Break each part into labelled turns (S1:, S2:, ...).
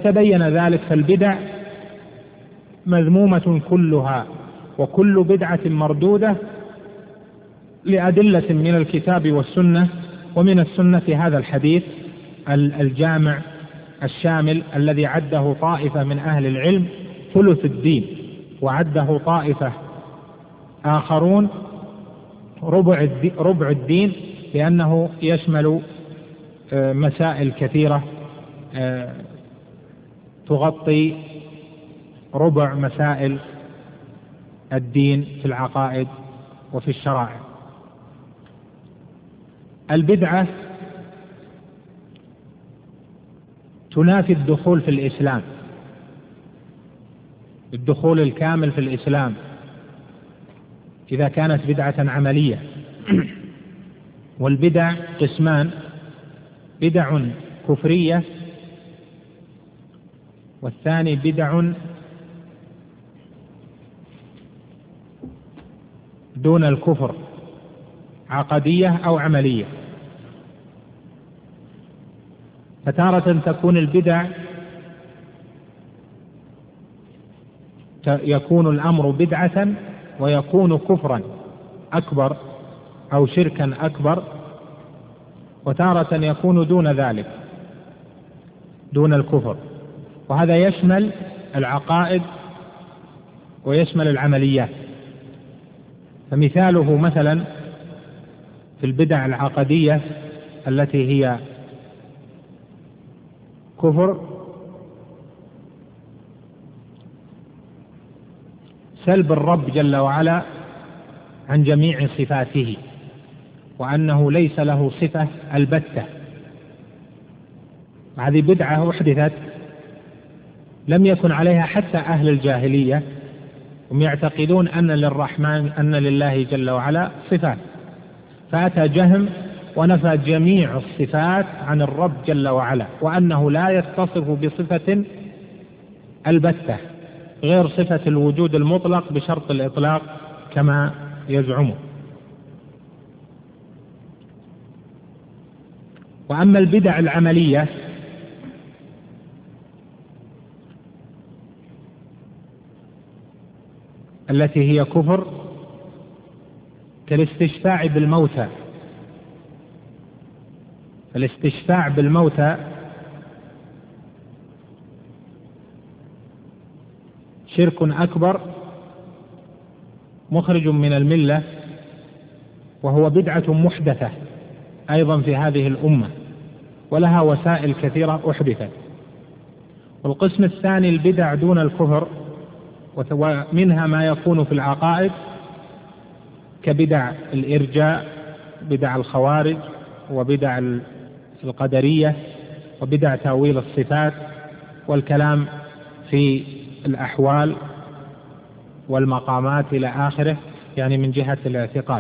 S1: تبين ذلك فالبدع مذمومة كلها، وكل بدعة مردودة لأدلة من الكتاب والسنة، ومن السنة هذا الحديث الجامع الشامل الذي عده طائفة من أهل العلم ثلث الدين، وعده طائفة آخرون ربع الدين، لأنه يشمل مسائل كثيرة تغطي ربع مسائل الدين في العقائد وفي الشرائع. البدعة تنافي الدخول في الإسلام، الدخول الكامل في الإسلام إذا كانت بدعة عملية. والبدع قسمان: بدع كفرية، والثاني بدع دون الكفر، عقدية أو عملية. فتارة تكون البدع يكون الأمر بدعة ويكون كفرا أكبر أو شركا أكبر، وتارة يكون دون ذلك دون الكفر، وهذا يشمل العقائد ويشمل العمليات. فمثاله مثلا في البدع العقدية التي هي كفر: سلب الرب جل وعلا عن جميع صفاته، وأنه ليس له صفة البتة. هذه بدعة أحدثت لم يكن عليها حتى أهل الجاهلية، هم يعتقدون أن لله جل وعلا صفات، فأتى جهم ونفى جميع الصفات عن الرب جل وعلا، وأنه لا يتصف بصفة البتة غير صفة الوجود المطلق بشرط الإطلاق كما يزعمون. وأما البدع العملية التي هي كفر كالاستشفاع بالموتى. الاستشفاع بالموتى شرك أكبر مخرج من الملة، وهو بدعة محدثة أيضا في هذه الأمة، ولها وسائل كثيرة أحدثت. والقسم الثاني البدع دون الكفر، ومنها ما يكون في العقائد كبدع الإرجاء، بدع الخوارج، وبدع القدرية، وبدع تأويل الصفات، والكلام في الأحوال والمقامات إلى آخره، يعني من جهة الاعتقاد.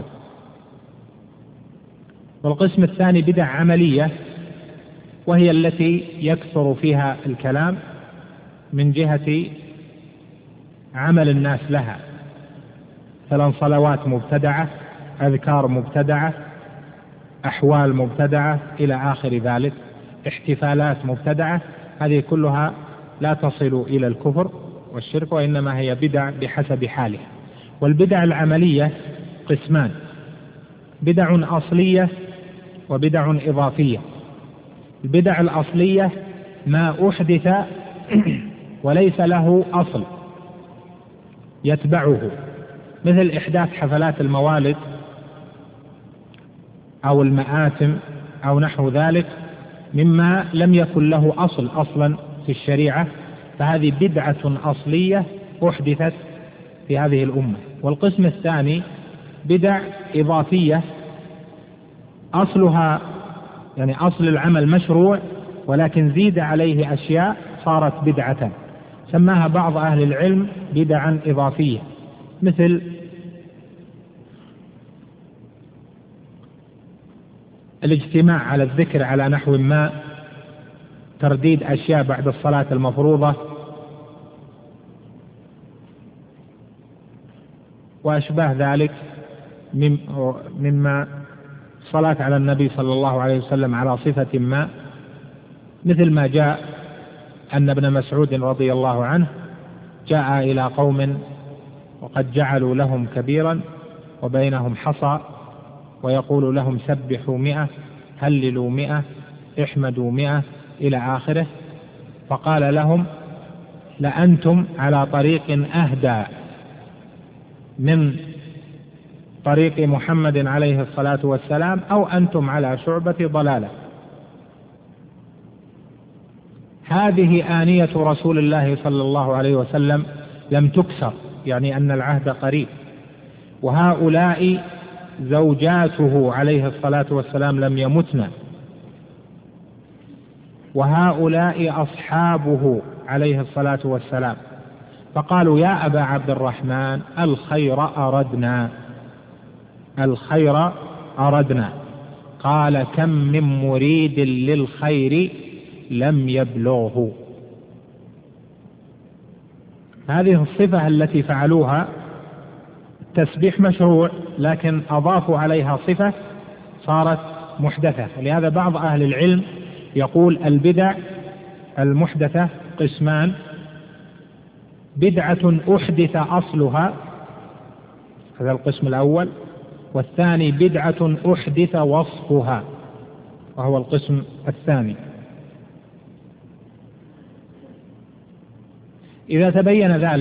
S1: والقسم الثاني بدع عملية، وهي التي يكثر فيها الكلام من جهة عمل الناس لها، مثلا صلوات مبتدعة، أذكار مبتدعة، أحوال مبتدعة إلى آخر ذلك، احتفالات مبتدعة. هذه كلها لا تصل إلى الكفر والشرك، وإنما هي بدع بحسب حالها. والبدع العملية قسمان: بدع أصلية وبدع إضافية. البدع الأصلية ما أحدث وليس له أصل يتبعه، مثل إحداث حفلات الموالد أو المآتم أو نحو ذلك مما لم يكن له أصل أصلا في الشريعة، فهذه بدعة أصلية أحدثت في هذه الأمة. والقسم الثاني بدع إضافية، أصلها يعني أصل العمل مشروع، ولكن زيد عليه أشياء صارت بدعة، سماها بعض أهل العلم بدعا إضافية، مثل الاجتماع على الذكر على نحو ما، ترديد أشياء بعد الصلاة المفروضة، وأشباه ذلك مما صلاة على النبي صلى الله عليه وسلم على صفة ما، مثل ما جاء أن ابن مسعود رضي الله عنه جاء إلى قوم وقد جعلوا لهم كبيرا وبينهم حصى، ويقول لهم سبحوا 100، هللوا 100، احمدوا 100 إلى آخره. فقال لهم: لأنتم على طريق أهدى من طريق محمد عليه الصلاة والسلام، أو أنتم على شعبة ضلالة. هذه آنية رسول الله صلى الله عليه وسلم لم تكسر، يعني أن العهد قريب. وهؤلاء زوجاته عليه الصلاة والسلام لم يمتن، وهؤلاء أصحابه عليه الصلاة والسلام. فقالوا: يا أبا عبد الرحمن، الخير أردنا. قال: كم من مريد للخير لم يبلغه. هذه الصفة التي فعلوها، التسبيح مشروع لكن أضافوا عليها صفة صارت محدثة. ولهذا بعض أهل العلم يقول: البدع المحدثة قسمان: بدعة أحدث أصلها، هذا القسم الأول، والثاني بدعة أحدث وصفها، وهو القسم الثاني. إذا تبين ذلك